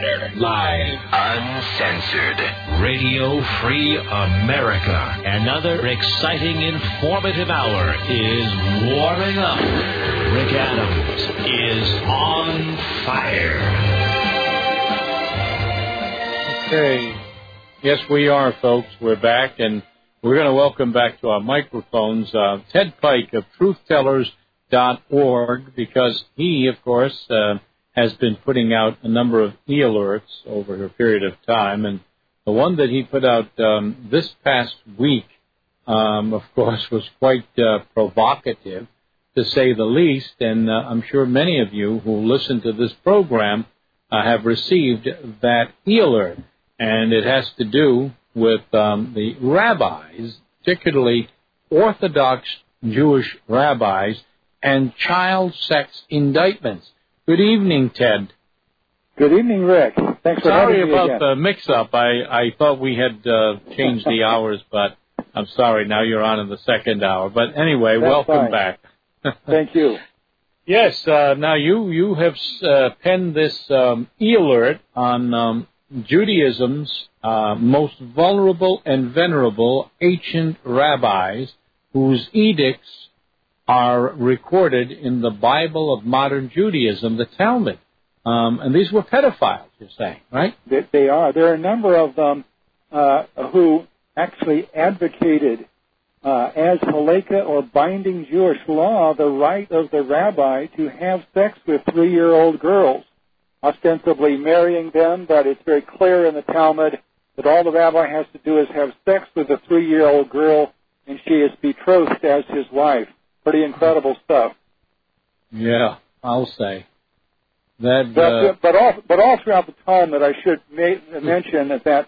Live. Uncensored. Radio Free America. Another exciting, informative hour is warming up. Rick Adams is on fire. Okay. Yes, we are, folks. We're back, and we're going to welcome back to our microphones Ted Pike of TruthTellers.org, because he, of course, has been putting out a number of e-alerts over a period of time, and the one that he put out this past week, of course, was quite provocative, to say the least, and I'm sure many of you who listen to this program have received that e-alert, and it has to do with the rabbis, particularly Orthodox Jewish rabbis, and child sex indictments. Good evening, Ted. Good evening, Rick. Thanks for having me again. Sorry about the mix-up. I thought we had changed the hours, but I'm sorry. Now you're on in the second hour. But anyway, That's welcome fine. back. Thank you. Yes. Now you have penned this e-alert on Judaism's most vulnerable and venerable ancient rabbis whose edicts are recorded in the Bible of modern Judaism, the Talmud. And these were pedophiles, you're saying, right? They are. There are a number of them who actually advocated as halakha or binding Jewish law the right of the rabbi to have sex with 3-year-old girls, ostensibly marrying them, but it's very clear in the Talmud that all the rabbi has to do is have sex with a 3-year-old girl, and she is betrothed as his wife. Pretty incredible stuff. Yeah, I'll say. That, but all throughout the Talmud, I should mention that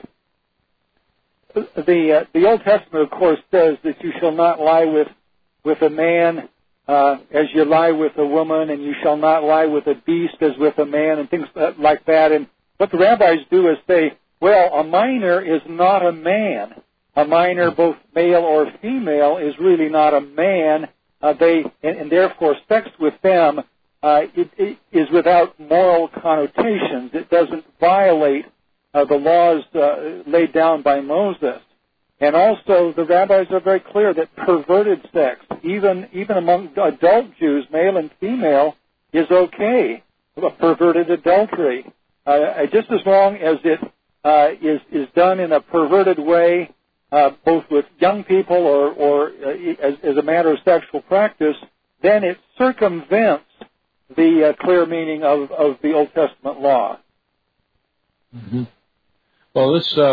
the Old Testament, of course, says that you shall not lie with a man as you lie with a woman, and you shall not lie with a beast as with a man, and things like that. And what the rabbis do is say, well, a minor is not a man. A minor, both male or female, is really not a man. And therefore, sex with them it is without moral connotations. It doesn't violate the laws laid down by Moses. And also, the rabbis are very clear that perverted sex, even among adult Jews, male and female, is okay. Perverted adultery, just as long as it is done in a perverted way, both with young people or as a matter of sexual practice, then it circumvents the clear meaning of the Old Testament law. Mm-hmm. Well,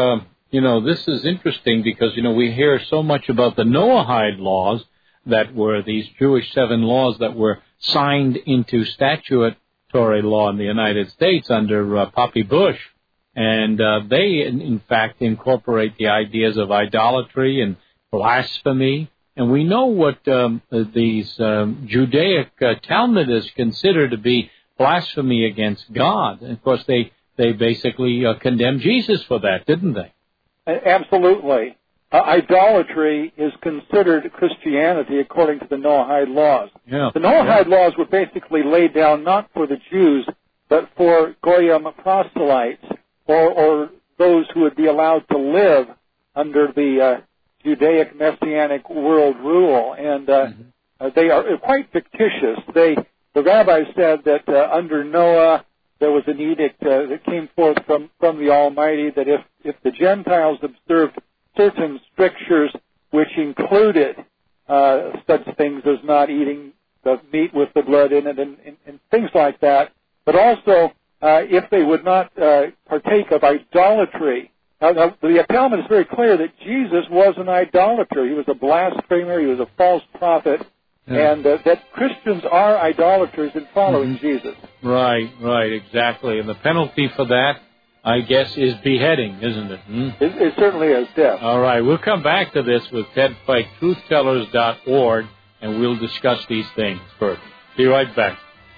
this is interesting because, we hear so much about the Noahide laws that were these Jewish 7 laws that were signed into statutory law in the United States under Poppy Bush. And they, in fact, incorporate the ideas of idolatry and blasphemy. And we know what these Judaic Talmudists consider to be blasphemy against God. And, of course, they basically condemned Jesus for that, didn't they? Absolutely. Idolatry is considered Christianity according to the Noahide laws. Yeah. The Noahide laws were basically laid down not for the Jews, but for Goyim proselytes, or those who would be allowed to live under the Judaic Messianic world rule. And they are quite fictitious. The rabbis said that under Noah there was an edict that came forth from the Almighty that if the Gentiles observed certain strictures which included such things as not eating the meat with the blood in it and things like that, but also if they would not partake of idolatry. Now, the Talmud is very clear that Jesus was an idolater. He was a blasphemer. He was a false prophet. Yeah. And that Christians are idolaters in following Jesus. Right, exactly. And the penalty for that, I guess, is beheading, isn't it? It certainly is, death. All right, we'll come back to this with Ted Pike, TruthTellers.org, and we'll discuss these things further. Be right back.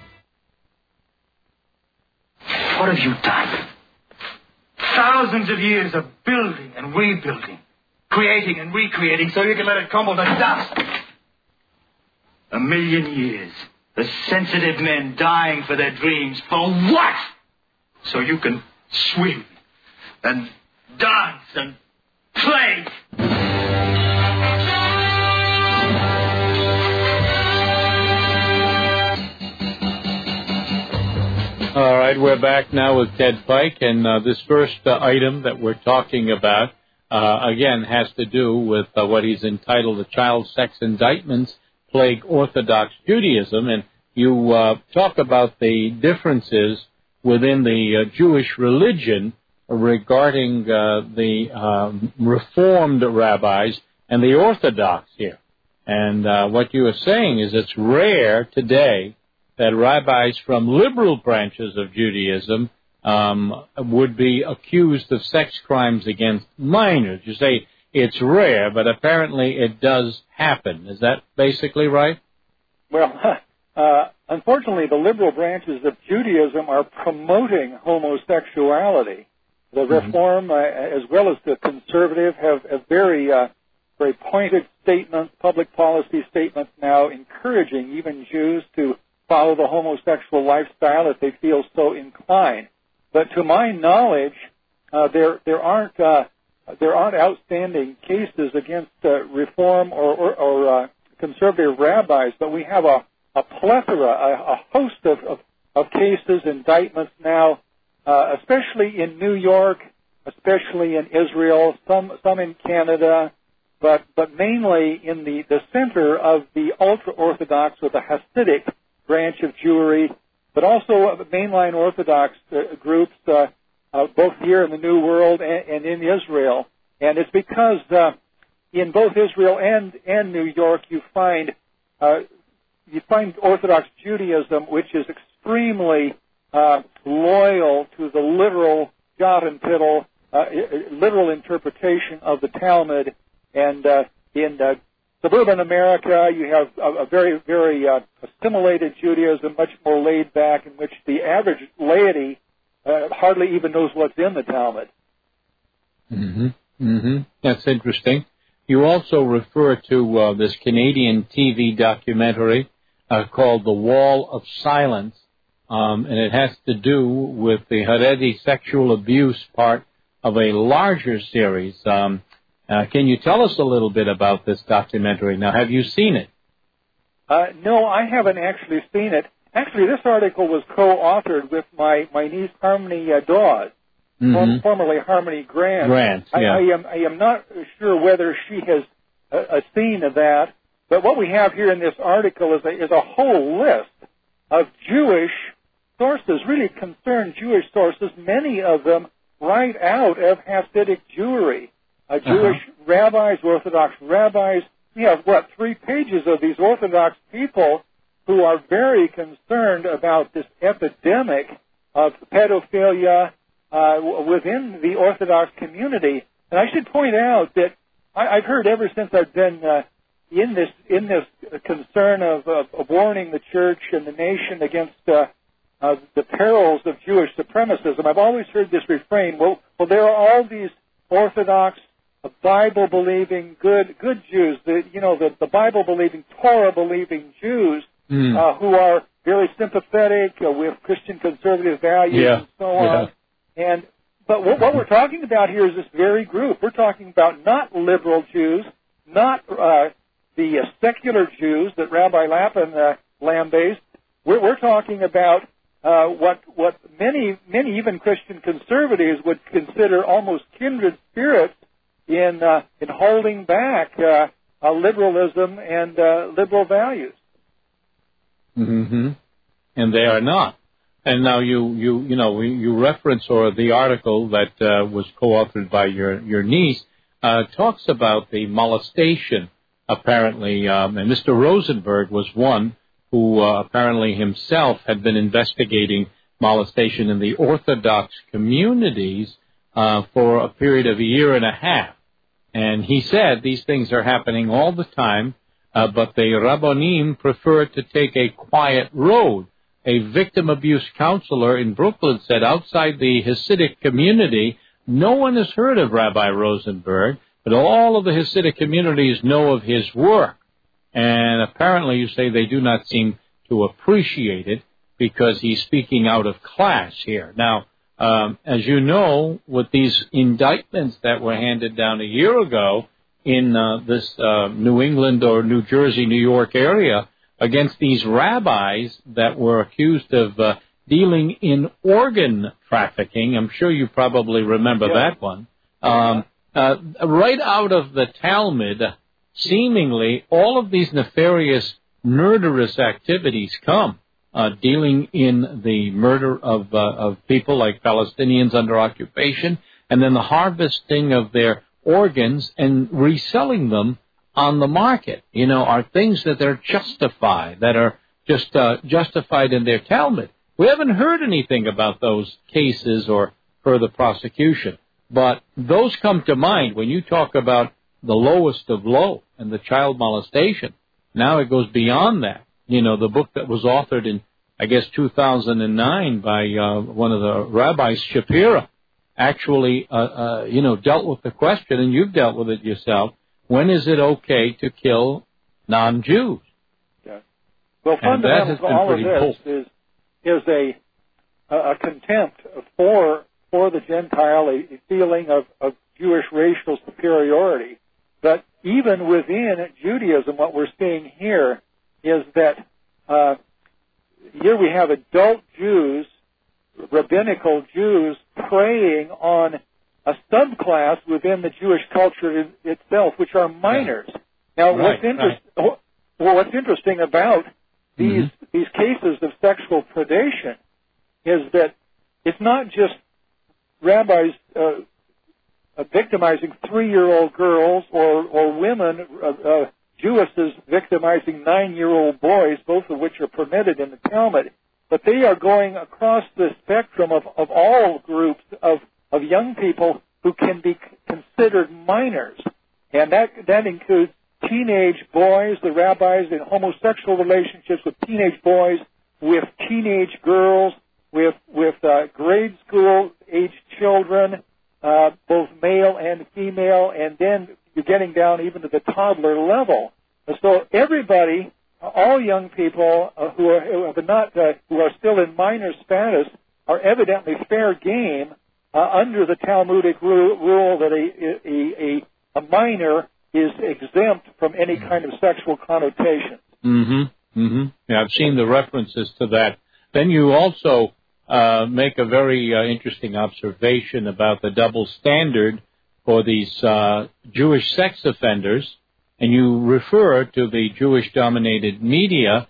What have you done? Thousands of years of building and rebuilding, creating and recreating so you can let it crumble to dust. 1,000,000 years. The sensitive men dying for their dreams. For what? So you can swim and dance and play. All right, we're back now with Ted Pike, and this first item that we're talking about, again, has to do with what he's entitled The Child Sex Indictments Plague Orthodox Judaism, and you talk about the differences within the Jewish religion regarding the Reformed rabbis and the Orthodox here. And what you are saying is it's rare today that rabbis from liberal branches of Judaism would be accused of sex crimes against minors. You say it's rare, but apparently it does happen. Is that basically right? Well, unfortunately, the liberal branches of Judaism are promoting homosexuality. The Reform, as well as the conservative, have very pointed statements, public policy statements now encouraging even Jews to follow the homosexual lifestyle if they feel so inclined. But to my knowledge, there aren't outstanding cases against Reform or conservative rabbis, but we have a plethora, a host of cases, indictments now, especially in New York, especially in Israel, some in Canada, but mainly in the center of the ultra-Orthodox or the Hasidic branch of Jewry, but also mainline Orthodox groups, both here in the New World and in Israel. And it's because in both Israel and New York you find Orthodox Judaism, which is extremely loyal to the literal jot and tittle, literal interpretation of the Talmud. And in suburban America, you have a very, very assimilated Judaism, much more laid back, in which the average laity hardly even knows what's in the Talmud. That's interesting. You also refer to this Canadian TV documentary called The Wall of Silence, and it has to do with the Haredi sexual abuse part of a larger series. Can you tell us a little bit about this documentary? Now, have you seen it? No, I haven't actually seen it. Actually, this article was co-authored with my niece Harmony Dawes, formerly Harmony Grant. Yeah. I am not sure whether she has seen that, but what we have here in this article is a whole list of Jewish sources, really concerned Jewish sources, many of them right out of Hasidic Jewry. Jewish rabbis, Orthodox rabbis. We have, 3 pages of these Orthodox people who are very concerned about this epidemic of pedophilia within the Orthodox community. And I should point out that I've heard ever since I've been in this concern of warning the church and the nation against the perils of Jewish supremacism, I've always heard this refrain, well, there are all these Orthodox, Bible-believing, good Jews, the Bible-believing, Torah-believing Jews who are very sympathetic with Christian conservative values and so on. But what we're talking about here is this very group. We're talking about not liberal Jews, not the secular Jews that Rabbi Lapin lambastes. We're talking about what many even Christian conservatives would consider almost kindred spirits in holding back liberalism and liberal values. And they are not. And now you reference, or the article that was co-authored by your niece talks about the molestation, apparently, and Mr. Rosenberg was one who apparently himself had been investigating molestation in the Orthodox communities for a period of 1.5 years. And he said these things are happening all the time, but the Rabbonim prefer to take a quiet road. A victim abuse counselor in Brooklyn said outside the Hasidic community, no one has heard of Rabbi Rosenberg, but all of the Hasidic communities know of his work. And apparently you say they do not seem to appreciate it because he's speaking out of class here. Now, As you know, with these indictments that were handed down a year ago in this New England or New Jersey, New York area against these rabbis that were accused of dealing in organ trafficking. I'm sure you probably remember that one. Right out of the Talmud, seemingly all of these nefarious, murderous activities come, dealing in the murder of people like Palestinians under occupation, and then the harvesting of their organs and reselling them on the market, are things that are justified, that are just justified in their Talmud. We haven't heard anything about those cases or further prosecution, but those come to mind when you talk about the lowest of low and the child molestation. Now it goes beyond that. The book that was authored in, I guess, 2009 by one of the rabbis, Shapiro, actually, dealt with the question, and you've dealt with it yourself. When is it okay to kill non-Jews? Yeah. Well, fundamentally, all of this is a contempt for the Gentile, a feeling of Jewish racial superiority. But even within Judaism, what we're seeing here is that here we have adult Jews, rabbinical Jews, preying on a subclass within the Jewish culture itself, which are minors. Now, what's interesting about these cases of sexual predation is that it's not just rabbis victimizing 3-year-old girls or women, Jewesses victimizing 9-year-old boys, both of which are permitted in the Talmud, but they are going across the spectrum of all groups of young people who can be considered minors. And that includes teenage boys, the rabbis in homosexual relationships with teenage boys, with teenage girls, with grade school age children, both male and female, and then you're getting down even to the toddler level. So everybody, all young people who are still in minor status, are evidently fair game under the Talmudic rule that a minor is exempt from any kind of sexual connotation. Yeah, I've seen the references to that. Then you also make a very interesting observation about the double standard for these Jewish sex offenders, and you refer to the Jewish-dominated media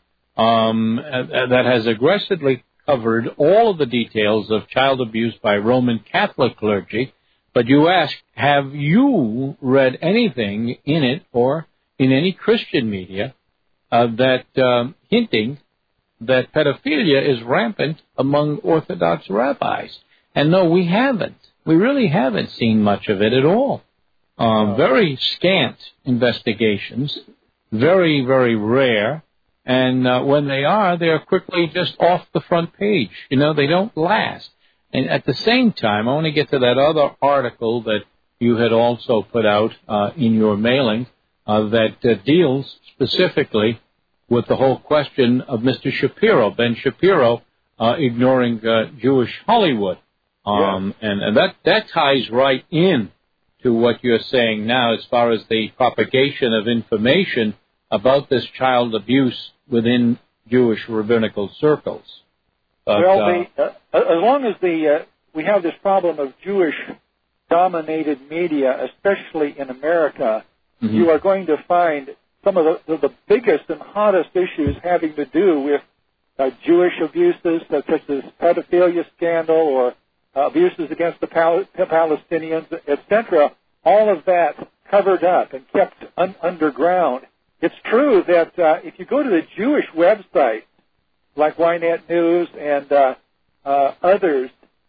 that has aggressively covered all of the details of child abuse by Roman Catholic clergy, but you ask, have you read anything in it or in any Christian media that hinting that pedophilia is rampant among Orthodox rabbis? And no, we haven't. We really haven't seen much of it at all. Very scant investigations, very, very rare. And when they are, they're quickly just off the front page. They don't last. And at the same time, I want to get to that other article that you had also put out in your mailing that deals specifically with the whole question of Mr. Shapiro, Ben Shapiro, ignoring Jewish Hollywood. And that ties right in to what you're saying now as far as the propagation of information about this child abuse within Jewish rabbinical circles. But, as long as we have this problem of Jewish-dominated media, especially in America, you are going to find some of the biggest and hottest issues having to do with Jewish abuses, such as this pedophilia scandal or abuses against the Palestinians, etc., all of that covered up and kept underground. It's true that if you go to the Jewish websites, like Ynet News and others,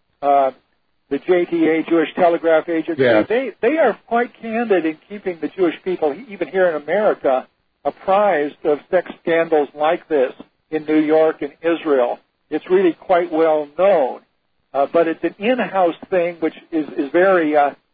the JTA, Jewish Telegraph Agency, they are quite candid in keeping the Jewish people, even here in America, apprised of sex scandals like this in New York and Israel. It's really quite well known. But it's an in-house thing, which is very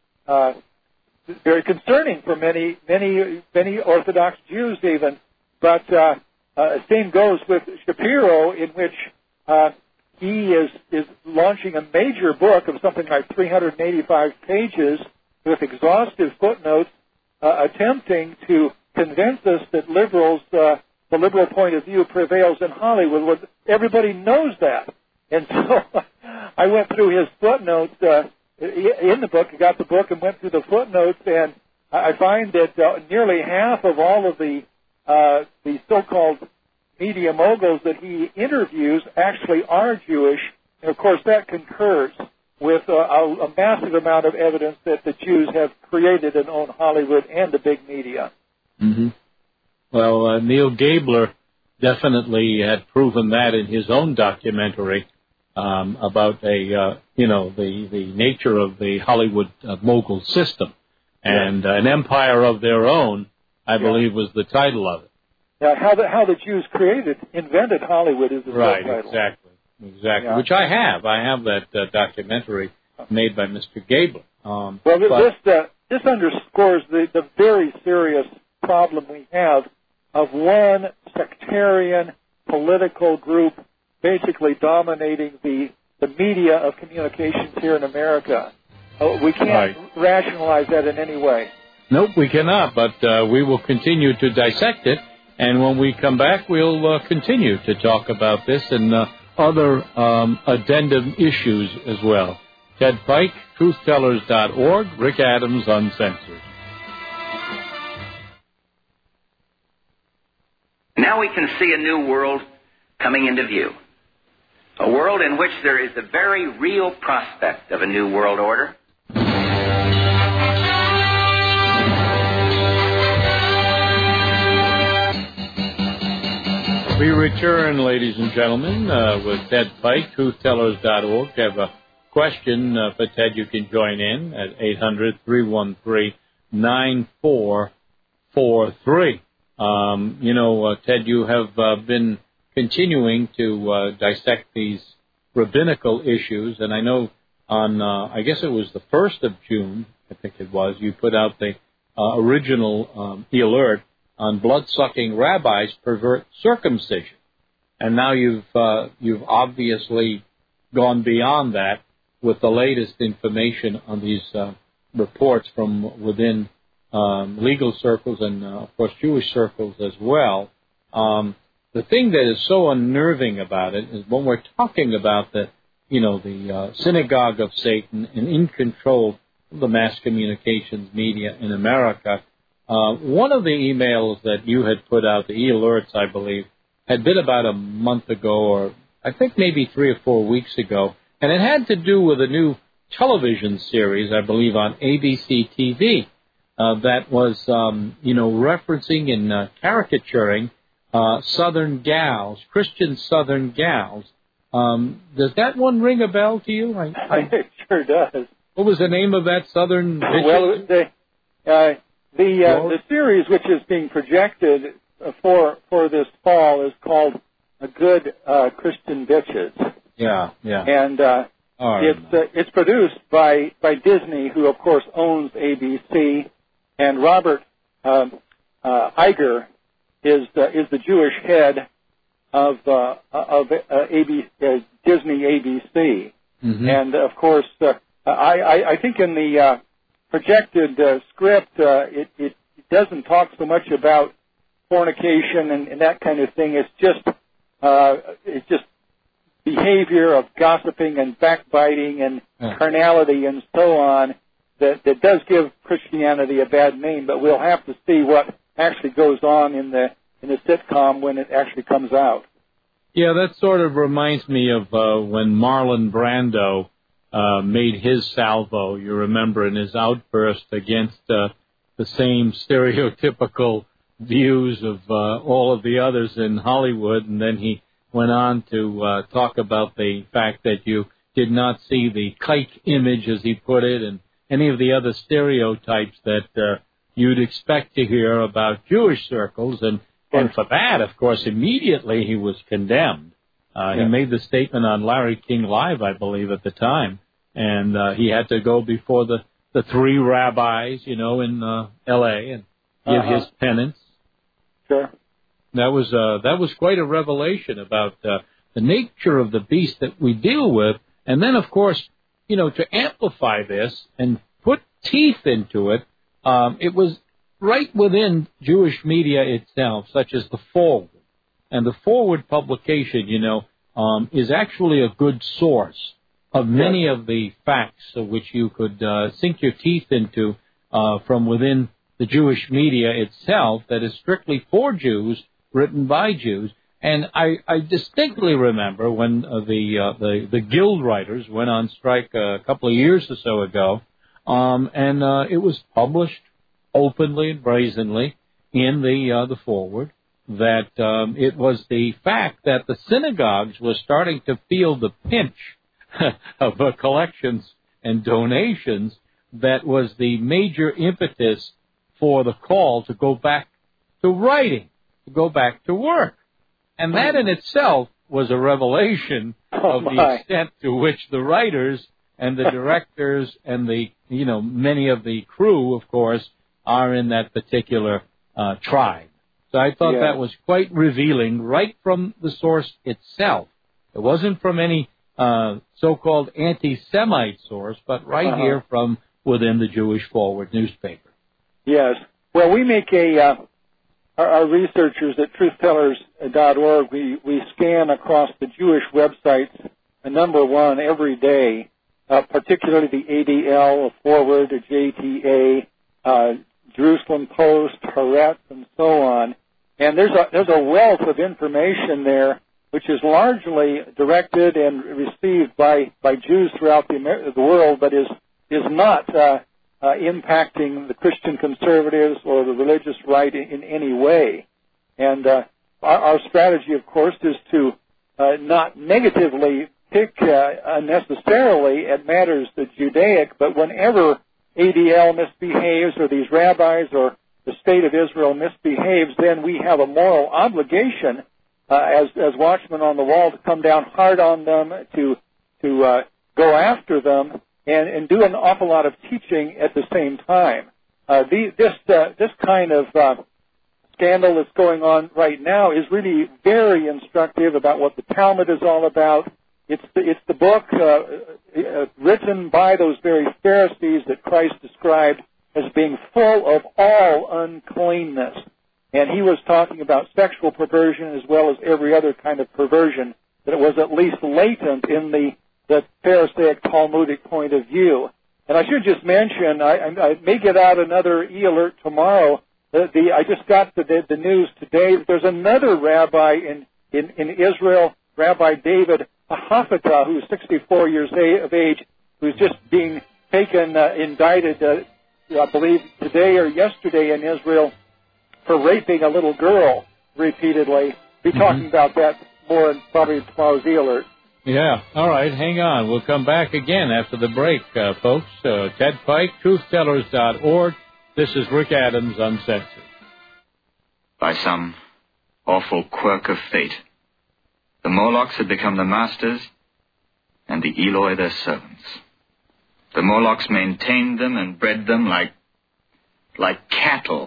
very concerning for many Orthodox Jews even. But same goes with Shapiro, in which he is launching a major book of something like 385 pages with exhaustive footnotes, attempting to convince us that the liberal point of view prevails in Hollywood. Well, everybody knows that. And so I went through his footnotes in the book. I got the book and went through the footnotes, and I find that nearly half of all of the so-called media moguls that he interviews actually are Jewish. And, of course, that concurs with a massive amount of evidence that the Jews have created and own Hollywood and the big media. Mm-hmm. Well, Neil Gabler definitely had proven that in his own documentary about the nature of the Hollywood mogul system. And An Empire of Their Own, I believe, was the title of it. Yeah, how the Jews invented Hollywood is the right, title. Exactly, yeah. Which I have. I have that documentary made by Mr. Gabler. This underscores the very serious problem we have of one sectarian political group basically dominating the media of communications here in America. We can't rationalize that in any way. Nope, we cannot, but we will continue to dissect it, and when we come back, we'll continue to talk about this and other addendum issues as well. Ted Pike, TruthTellers.org, Rick Adams, Uncensored. Now we can see a new world coming into view. A world in which there is a very real prospect of a new world order. We return, ladies and gentlemen, with Ted Pike, TruthTellers.org. If you have a question for Ted, you can join in at 800-313-9443. Ted, you have been continuing to dissect these rabbinical issues, and I know on, I guess it was the 1st of June, I think it was, you put out the original alert on blood-sucking rabbis pervert circumcision. And now you've obviously gone beyond that with the latest information on these reports from within legal circles and, of course, Jewish circles as well. The thing that is so unnerving about it is when we're talking about the synagogue of Satan and in control of the mass communications media in America, one of the emails that you had put out, the e-alerts, I believe, had been about a month ago, or I think maybe 3 or 4 weeks ago, and it had to do with a new television series, I believe, on ABC TV that was, referencing and caricaturing Southern gals, Christian Southern gals. Does that one ring a bell to you? It sure does. What was the name of that Southern? Well, the series which is being projected for this fall is called "A Good Christian Bitches." Yeah. And it's produced by Disney, who of course owns ABC, and Robert Iger is the Jewish head of Disney ABC, and of course I think in the projected script it doesn't talk so much about fornication and that kind of thing. It's just behavior of gossiping and backbiting and carnality and so on that does give Christianity a bad name. But we'll have to see what actually goes on in the sitcom when it actually comes out. Yeah, that sort of reminds me of when Marlon Brando made his salvo, you remember, in his outburst against the same stereotypical views of all of the others in Hollywood, and then he went on to talk about the fact that you did not see the kike image, as he put it, and any of the other stereotypes that you'd expect to hear about Jewish circles, and for that, of course, immediately he was condemned. He made the statement on Larry King Live, I believe, at the time, and he had to go before the 3 rabbis, in L.A. and give his penance. Sure. That was quite a revelation about nature of the beast that we deal with. And then, of course, to amplify this and put teeth into it, it was right within Jewish media itself, such as the Forward. And the Forward publication, is actually a good source of many of the facts of which you could sink your teeth into from within the Jewish media itself that is strictly for Jews, written by Jews. And I distinctly remember when the guild writers went on strike a couple of years or so ago, and it was published openly and brazenly in the Forward that it was the fact that the synagogues were starting to feel the pinch of collections and donations that was the major impetus for the call to go back to writing, to go back to work. And that in itself was a revelation of the extent to which the writers and the directors and the, many of the crew, of course, are in that particular tribe. So I thought that was quite revealing right from the source itself. It wasn't from any so-called anti-Semite source, but right here from within the Jewish Forward newspaper. Yes. Well, we make our researchers at truthtellers.org, we scan across the Jewish websites, number one, every day, particularly the ADL, the Forward, the JTA, Jerusalem Post, Haaretz, and so on. And there's a wealth of information there, which is largely directed and received by Jews throughout the world, but is not impacting the Christian conservatives or the religious right in any way. And our strategy, of course, is to not negatively pick unnecessarily at matters that Judaic, but whenever ADL misbehaves or these rabbis or the state of Israel misbehaves, then we have a moral obligation as watchmen on the wall to come down hard on them, to go after them, and do an awful lot of teaching at the same time. This kind of scandal that's going on right now is really very instructive about what the Talmud is all about. It's the book written by those very Pharisees that Christ described as being full of all uncleanness. And he was talking about sexual perversion as well as every other kind of perversion, that it was at least latent in the Pharisaic Talmudic point of view. And I should just mention, I may get out another e-alert tomorrow. I just got the news today that there's another rabbi in Israel, Rabbi David Hafata, who's 64 years of age, who's just being indicted, I believe today or yesterday in Israel, for raping a little girl repeatedly. We'll be talking about that more in probably tomorrow's e-alert. Yeah. All right. Hang on. We'll come back again after the break, folks. Ted Pike, truthtellers.org. This is Rick Adams, Uncensored. By some awful quirk of fate, the Morlocks had become the masters and the Eloi their servants. The Morlocks maintained them and bred them like cattle.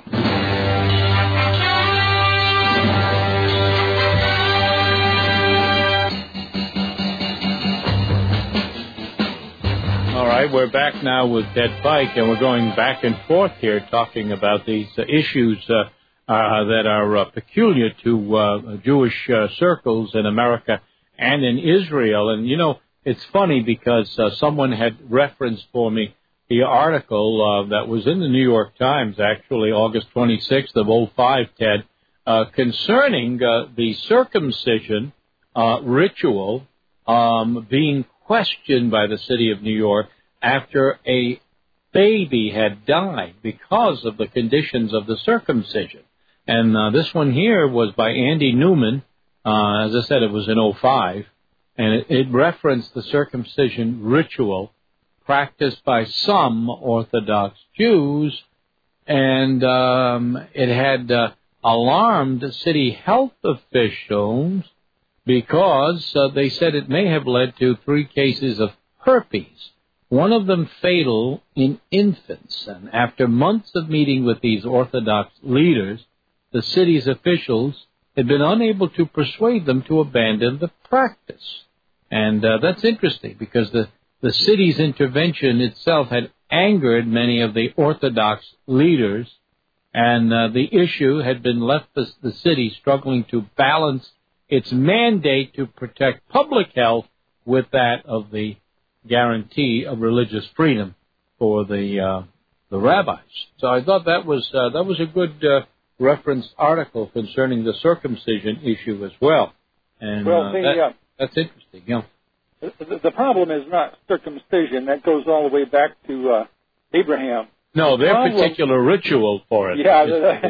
All right, we're back now with Ted Pike, and we're going back and forth here talking about these issues that are peculiar to Jewish circles in America and in Israel. And, it's funny because someone had referenced for me the article that was in the New York Times, actually, August 26th of 2005, Ted, concerning the circumcision ritual being questioned by the city of New York after a baby had died because of the conditions of the circumcision. And this one here was by Andy Newman. As I said, it was in 2005. And it referenced the circumcision ritual practiced by some Orthodox Jews. And it had alarmed city health officials because they said it may have led to 3 cases of herpes, one of them fatal in infants. And after months of meeting with these Orthodox leaders, the city's officials had been unable to persuade them to abandon the practice. And that's interesting because the city's intervention itself had angered many of the Orthodox leaders, and the issue had been left the city struggling to balance its mandate to protect public health with that of the guarantee of religious freedom for the rabbis. So I thought that was a good reference article concerning the circumcision issue as well. And that's interesting. Yeah. The problem is not circumcision. That goes all the way back to Abraham. No, their particular ritual for it. Yeah.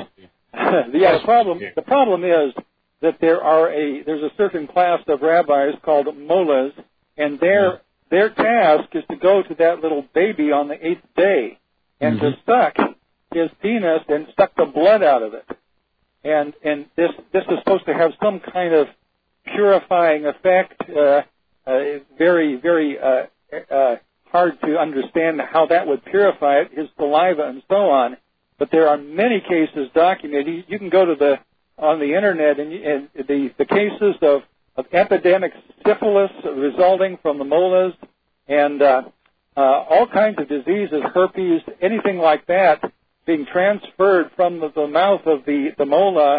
The problem is that there's a certain class of rabbis called mullahs, and their task is to go to that little baby on the 8th day and to suck his penis and suck the blood out of it. And this is supposed to have some kind of purifying effect. Very, very hard to understand how that would purify it, his saliva and so on. But there are many cases documented. You can go to on the internet and the cases of epidemic syphilis resulting from the mullahs and all kinds of diseases, herpes, anything like that, being transferred from the mouth of the mullah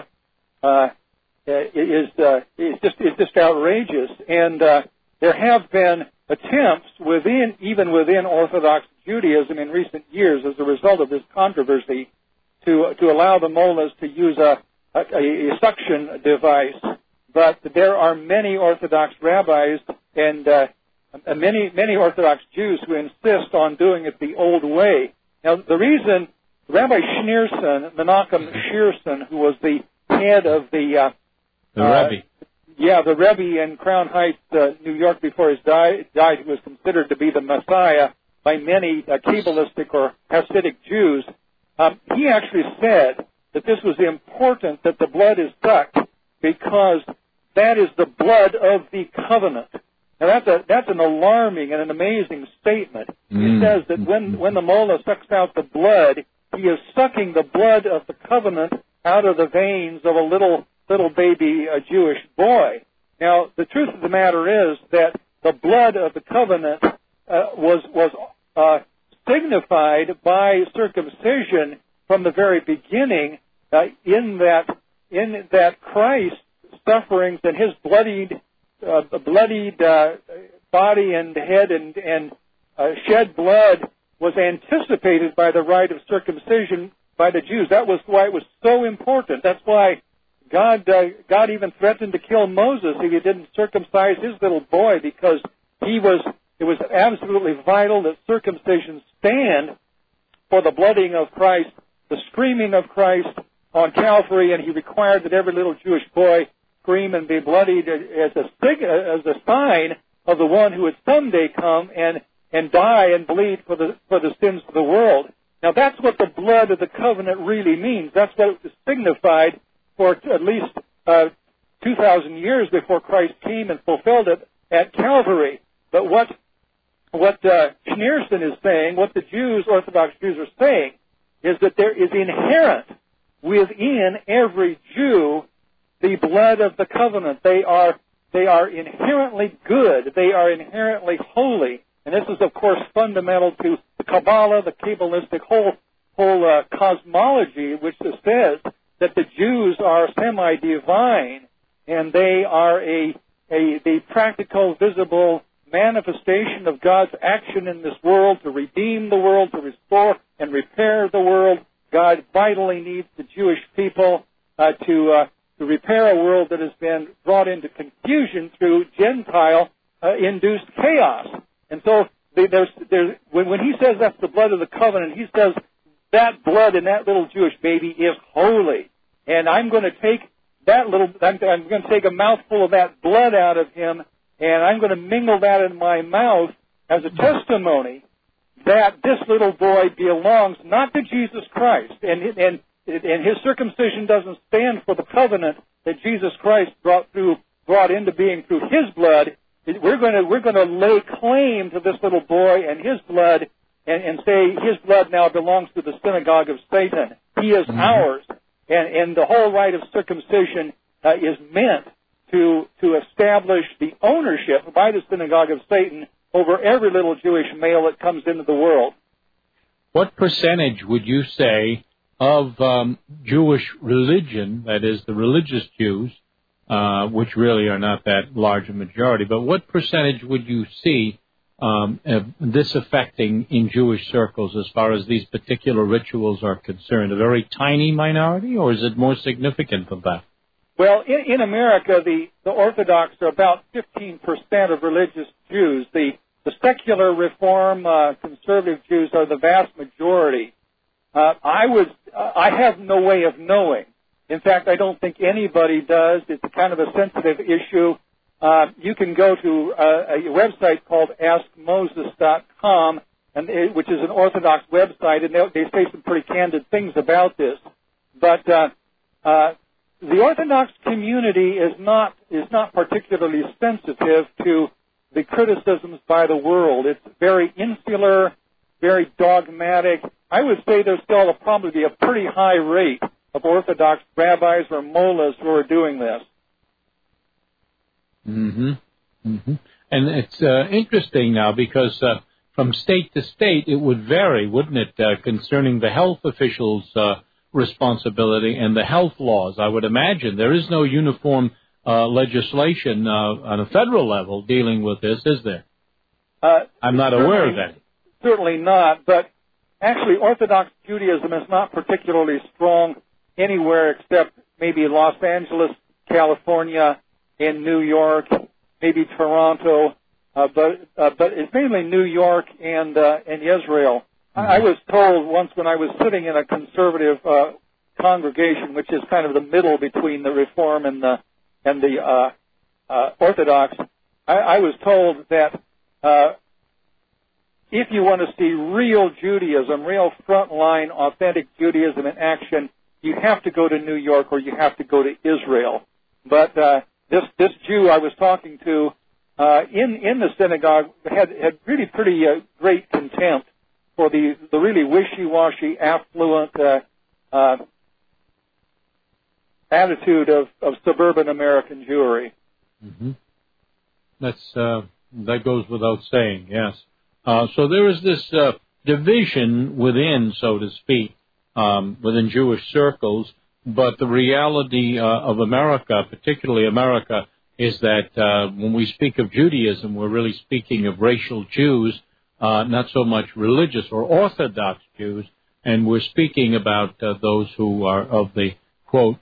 is just outrageous. And there have been attempts even within Orthodox Judaism in recent years as a result of this controversy to allow the mullahs to use a suction device. But there are many Orthodox rabbis and many Orthodox Jews who insist on doing it the old way. Now, the reason Rabbi Schneerson, Menachem Schneerson, who was the head of the Rebbe. The Rebbe in Crown Heights, New York, before he died, he was considered to be the Messiah by many Kabbalistic or Hasidic Jews. He actually said that this was important that the blood is sucked because that is the blood of the covenant. Now that's an alarming and an amazing statement. He says that when the mullah sucks out the blood, he is sucking the blood of the covenant out of the veins of a little baby Jewish boy. Now, the truth of the matter is that the blood of the covenant was signified by circumcision from the very beginning, in that Christ's sufferings and his bloodied body and head and shed blood was anticipated by the rite of circumcision by the Jews. That was why it was so important. That's why God even threatened to kill Moses if he didn't circumcise his little boy, because it was absolutely vital that circumcision stand for the blooding of Christ, the screaming of Christ on Calvary, and he required that every little Jewish boy scream and be bloodied as a sign of the one who would someday come and die and bleed for the sins of the world. Now that's what the blood of the covenant really means. That's what it was signified for at least 2,000 years before Christ came and fulfilled it at Calvary. But what Schneerson is saying, what the Orthodox Jews are saying, is that there is inherent within every Jew the blood of the covenant. They are inherently good. They are inherently holy. And this is, of course, fundamental to the Kabbalah, the Kabbalistic whole cosmology, which says that the Jews are semi-divine, and they are the practical, visible manifestation of God's action in this world to redeem the world, to restore and repair the world. God vitally needs the Jewish people to repair a world that has been brought into confusion through Gentile-induced chaos. And so when he says that's the blood of the covenant, he says that blood in that little Jewish baby is holy. And I'm going to take I'm going to take a mouthful of that blood out of him, and I'm going to mingle that in my mouth as a testimony that this little boy belongs not to Jesus Christ, and his circumcision doesn't stand for the covenant that Jesus Christ brought into being through his blood. We're going to lay claim to this little boy and his blood, and say his blood now belongs to the synagogue of Satan. He is ours, and the whole rite of circumcision is meant to establish the ownership by the synagogue of Satan over every little Jewish male that comes into the world. What percentage would you say of Jewish religion, that is the religious Jews, which really are not that large a majority, but what percentage would you see this affecting in Jewish circles as far as these particular rituals are concerned? A very tiny minority, or is it more significant than that? Well, in America, the Orthodox are about 15% of religious Jews. The secular Reform conservative Jews are the vast majority. I have no way of knowing. In fact, I don't think anybody does. It's kind of a sensitive issue. You can go to a website called AskMoses.com, which is an Orthodox website, and they say some pretty candid things about this. But the Orthodox community is not particularly sensitive to the criticisms by the world. It's very insular, very dogmatic. I would say there's still probably a pretty high rate of Orthodox rabbis or mullahs who are doing this. Mm-hmm. Mm-hmm. And it's interesting now because from state to state it would vary, wouldn't it, concerning the health officials' responsibility and the health laws. I would imagine there is no uniform legislation on a federal level dealing with this, is there? I'm not aware of that. Certainly not, but actually Orthodox Judaism is not particularly strong anywhere except maybe Los Angeles, California, in New York, maybe Toronto, but it's mainly New York and Israel. Mm-hmm. I was told once when I was sitting in a conservative congregation, which is kind of the middle between the Reform and the Orthodox, I was told that if you want to see real Judaism, real frontline, authentic Judaism in action, you have to go to New York or you have to go to Israel. But this Jew I was talking to in the synagogue had really pretty great contempt for the really wishy-washy, affluent attitude of suburban American Jewry. Mm-hmm. That goes without saying, yes. So there is this division within, so to speak, within Jewish circles, but the reality of America, particularly America, is that when we speak of Judaism, we're really speaking of racial Jews, not so much religious or Orthodox Jews, and we're speaking about those who are of the, quote,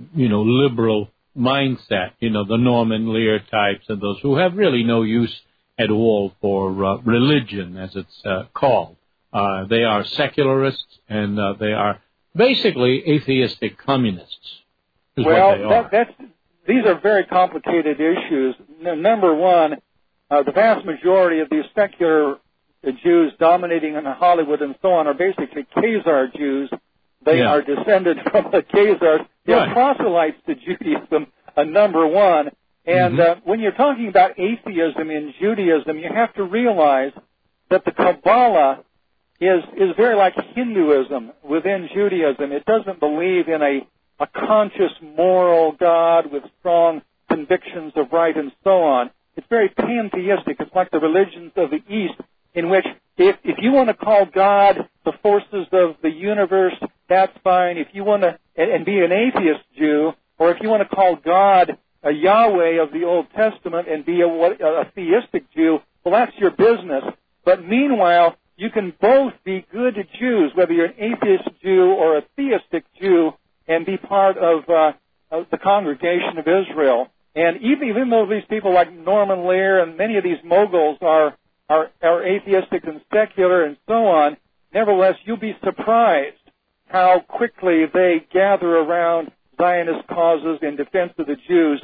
liberal mindset, the Norman Lear types and those who have really no use at all for religion, as it's called. They are secularists, and they are basically atheistic communists. Well, these are very complicated issues. Number one, the vast majority of these secular Jews dominating in Hollywood and so on are basically Khazar Jews. They are descended from the Khazars. They're proselytes to Judaism, number one. And when you're talking about atheism in Judaism, you have to realize that the Kabbalah is very like Hinduism within Judaism. It doesn't believe in a conscious moral God with strong convictions of right and so on. It's very pantheistic. It's like the religions of the East, in which if you want to call God the forces of the universe, that's fine. If you want to and be an atheist Jew, or if you want to call God a Yahweh of the Old Testament and be a theistic Jew, well, that's your business. But meanwhile, you can both be good Jews, whether you're an atheist Jew or a theistic Jew, and be part of the congregation of Israel. And even though these people like Norman Lear and many of these moguls are atheistic and secular and so on, nevertheless, you'll be surprised how quickly they gather around Zionist causes in defense of the Jews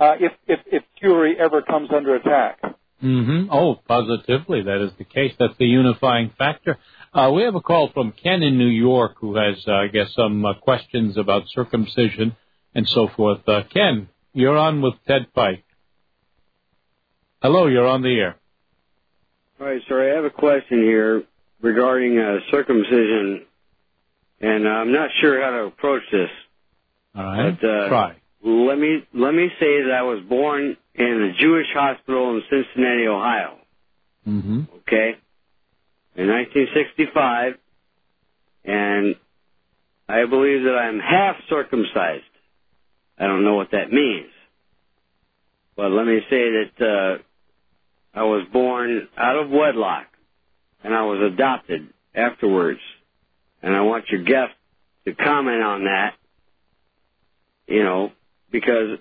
if Jewry ever comes under attack. Mm-hmm. Oh, positively, that is the case. That's the unifying factor. We have a call from Ken in New York who has, I guess, some questions about circumcision and so forth. Ken, you're on with Ted Pike. Hello, you're on the air. All right, sir, I have a question here regarding circumcision, and I'm not sure how to approach this. All right, but, try. let me say that I was born in a Jewish hospital in Cincinnati, Ohio. Mm-hmm. Okay? In 1965, and I believe that I'm half circumcised. I don't know what that means. But let me say that I was born out of wedlock, and I was adopted afterwards. And I want your guest to comment on that, you know, because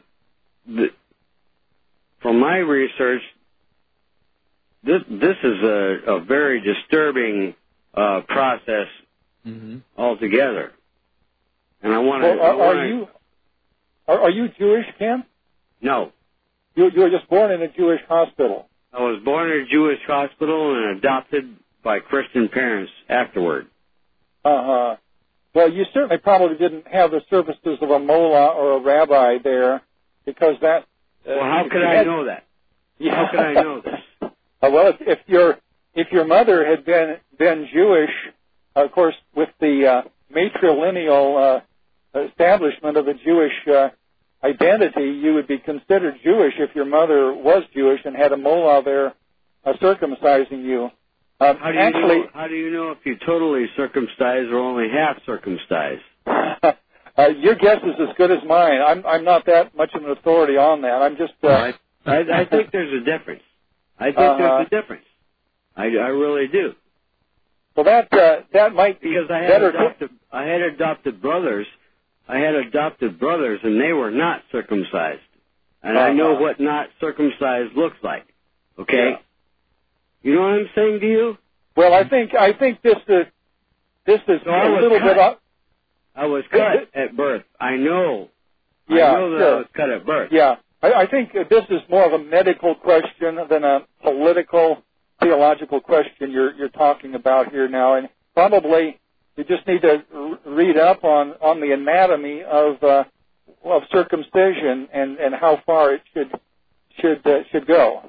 from my research, this is a very disturbing process altogether. And I want to... Are you Jewish, Ken? No. You were just born in a Jewish hospital. I was born in a Jewish hospital and adopted by Christian parents afterward. Uh-huh. Well, you certainly probably didn't have the services of a mullah or a rabbi there, because that... well, how could I know that? Yeah. How could I know this? Well, if your mother had been Jewish, of course, with the matrilineal establishment of a Jewish identity, you would be considered Jewish if your mother was Jewish and had a mullah there circumcising you. How do you know if you're totally circumcised or only half circumcised? Your guess is as good as mine. I'm not that much of an authority on that. I'm just... I think there's a difference. I think there's a difference. I really do. Well, that might be because I had adopted brothers. I had adopted brothers, and they were not circumcised. And I know what not circumcised looks like. Okay? Yeah. You know what I'm saying to you? Well, I think this is so a little bit... I was cut at birth. I know. Yeah, I know that I was cut at birth. Yeah. I think this is more of a medical question than a political, theological question you're talking about here now. And probably you just need to read up on the anatomy of circumcision and how far it should go.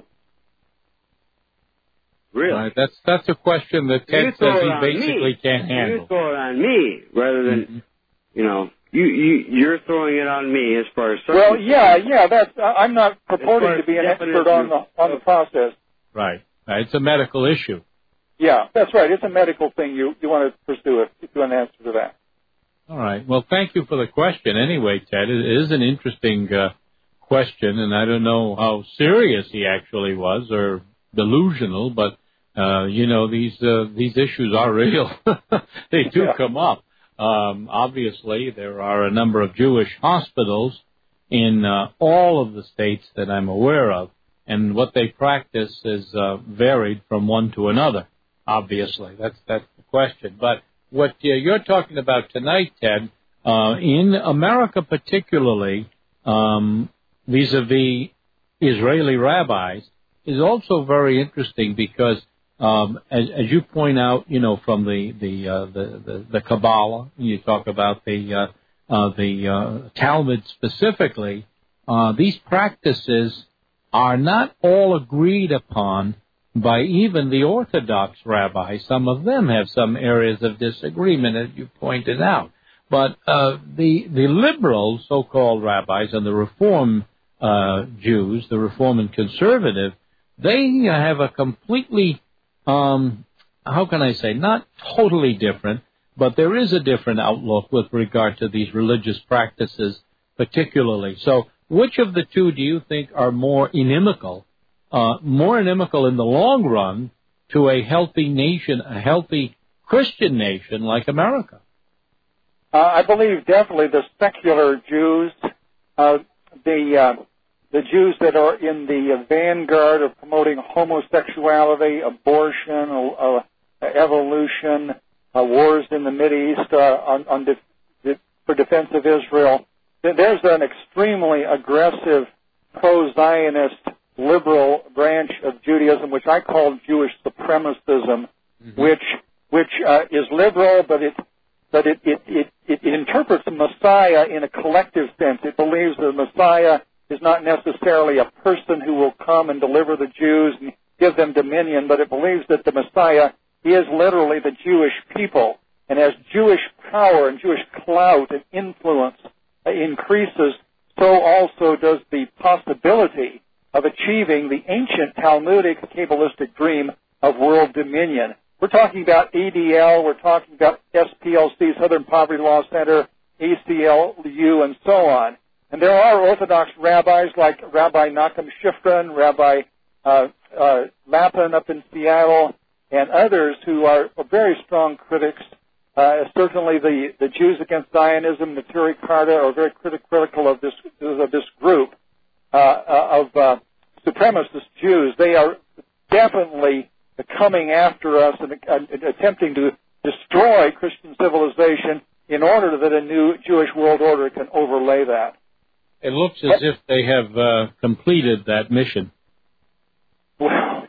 Really? Right. That's a question that Ted says he basically can't handle. You throw it on me rather than, you know, you're throwing it on me as far as circumcision. Well, yeah. That's I'm not purporting to be an expert on the process. Right. It's a medical issue. Yeah, that's right. It's a medical thing. You want to pursue it if you want an answer to that. All right. Well, thank you for the question. Anyway, Ted, it is an interesting question, and I don't know how serious he actually was or delusional, but you know, these issues are real. They do come up. Obviously, there are a number of Jewish hospitals in all of the states that I'm aware of, and what they practice is varied from one to another. Obviously, that's the question. But what you're talking about tonight, Ted, in America particularly, vis-a-vis Israeli rabbis, is also very interesting because, as you point out, you know, from the Kabbalah, you talk about the Talmud specifically, these practices are not all agreed upon by even the Orthodox rabbis. Some of them have some areas of disagreement, as you pointed out. But the liberal so-called rabbis and the Reform Jews, the Reform and Conservative, they have a completely, how can I say, not totally different, but there is a different outlook with regard to these religious practices particularly. So which of the two do you think are more inimical in the long run to a healthy nation, a healthy Christian nation like America? I believe definitely the secular Jews, the Jews that are in the vanguard of promoting homosexuality, abortion, evolution, wars in the Mideast for defense of Israel. There's an extremely aggressive pro-Zionist liberal branch of Judaism, which I call Jewish supremacism, which is liberal, but it interprets the Messiah in a collective sense. It believes the Messiah is not necessarily a person who will come and deliver the Jews and give them dominion, but it believes that the Messiah is literally the Jewish people. And as Jewish power and Jewish clout and influence increases, so also does the possibility of achieving the ancient Talmudic Kabbalistic dream of world dominion. We're talking about ADL, we're talking about SPLC, Southern Poverty Law Center, ACLU, and so on. And there are Orthodox rabbis like Rabbi Nachum Shifrin, Rabbi Lapin up in Seattle, and others who are very strong critics. Certainly the Jews Against Zionism, Neturei Karta, are very critical of this group of supremacist Jews. They are definitely coming after us and attempting to destroy Christian civilization in order that a new Jewish world order can overlay that. It looks as if they have completed that mission. Well,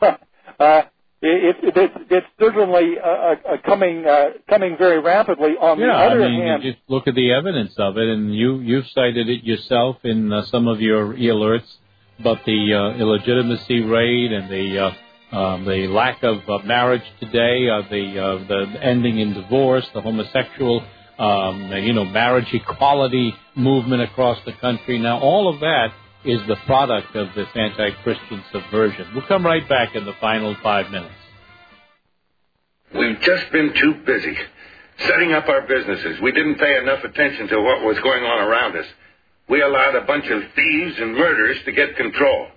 it's certainly coming very rapidly. On the other hand, you just look at the evidence of it, and you've cited it yourself in some of your alerts about the illegitimacy rate and the lack of marriage today, the ending in divorce, the homosexual, marriage equality movement across the country. Now, all of that is the product of this anti-Christian subversion. We'll come right back in the final 5 minutes. We've just been too busy setting up our businesses. We didn't pay enough attention to what was going on around us. We allowed a bunch of thieves and murderers to get control.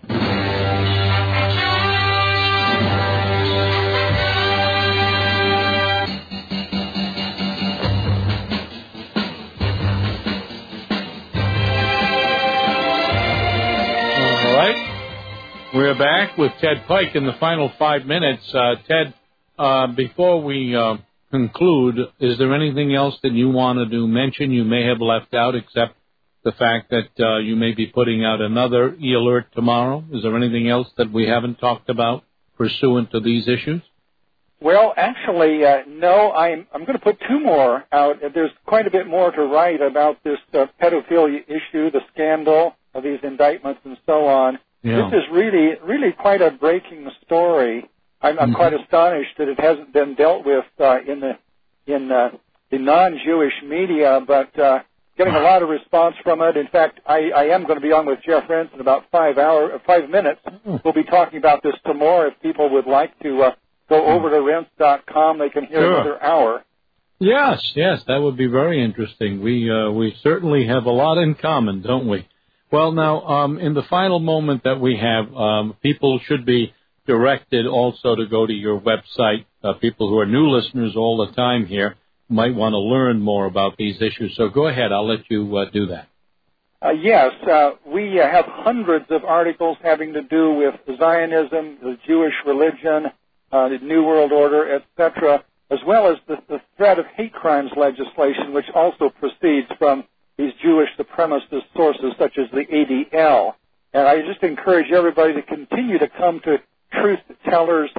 We're back with Ted Pike in the final 5 minutes. Ted, before we conclude, is there anything else that you wanted to mention you may have left out except the fact that you may be putting out another e-alert tomorrow? Is there anything else that we haven't talked about pursuant to these issues? Well, actually, no. I'm going to put 2 more out. There's quite a bit more to write about this pedophilia issue, the scandal of these indictments, and so on. Yeah. This is really quite a breaking story. I'm quite astonished that it hasn't been dealt with in the non-Jewish media, but getting a lot of response from it. In fact, I am going to be on with Jeff Rense in about 5 minutes. We'll be talking about this some more. If people would like to go over to Rense.com, they can hear another hour. Yes, that would be very interesting. We certainly have a lot in common, don't we? Well, now, in the final moment that we have, people should be directed also to go to your website. People who are new listeners all the time here might want to learn more about these issues. So go ahead. I'll let you do that. Yes. We have hundreds of articles having to do with Zionism, the Jewish religion, the New World Order, etc., as well as the threat of hate crimes legislation, which also proceeds from these Jewish supremacist sources such as the ADL. And I just encourage everybody to continue to come to truthtellers.org.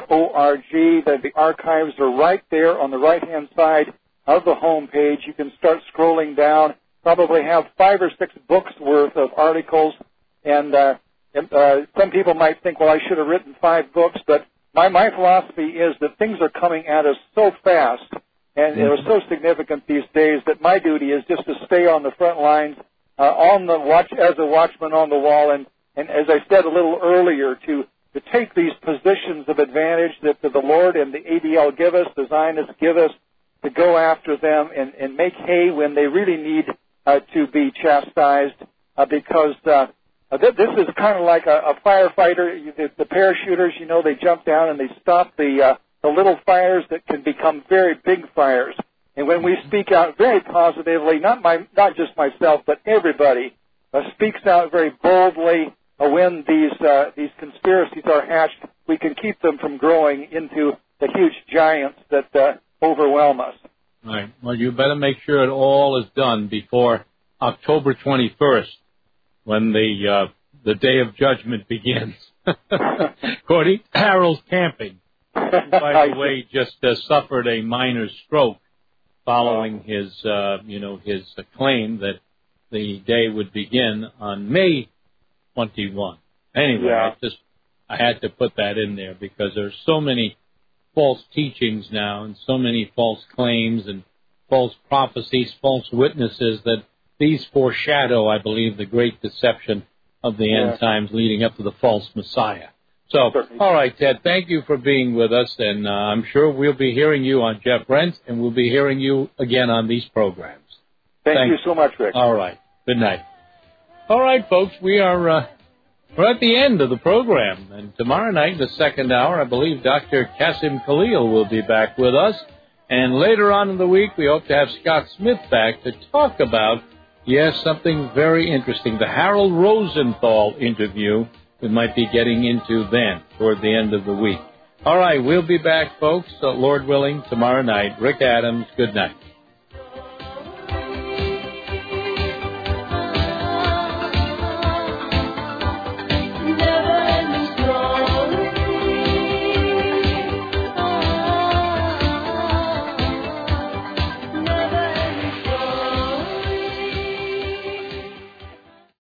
The archives are right there on the right-hand side of the home page. You can start scrolling down, probably have 5 or 6 books worth of articles. And some people might think, well, I should have written 5 books, but my philosophy is that things are coming at us so fast and it was so significant these days that my duty is just to stay on the front lines, on the watch as a watchman on the wall, and as I said a little earlier, to take these positions of advantage that the Lord and the ADL give us, the Zionists give us, to go after them and make hay when they really need to be chastised, because this is kind of like a firefighter. The parachuters, they jump down and they stop the little fires that can become very big fires. And when we speak out very positively, not just myself, but everybody speaks out very boldly when these conspiracies are hatched, we can keep them from growing into the huge giants that overwhelm us. Right. Well, you better make sure it all is done before October 21st, when the Day of Judgment begins. According to Harold Camping, who, by the way, just suffered a minor stroke following his claim that the day would begin on May 21. Anyway, I had to put that in there because there's so many false teachings now and so many false claims and false prophecies, false witnesses that these foreshadow, I believe, the great deception of the end times leading up to the false Messiah. So, all right, Ted, thank you for being with us, and I'm sure we'll be hearing you on Jeff Rense, and we'll be hearing you again on these programs. Thank you so much, Rick. All right. Good night. All right, folks, we're at the end of the program, and tomorrow night, in the second hour, I believe Dr. Qasim Khalil will be back with us, and later on in the week, we hope to have Scott Smith back to talk about, something very interesting, the Harold Rosenthal interview we might be getting into then, toward the end of the week. All right, we'll be back, folks, Lord willing, tomorrow night. Rick Adams, good night.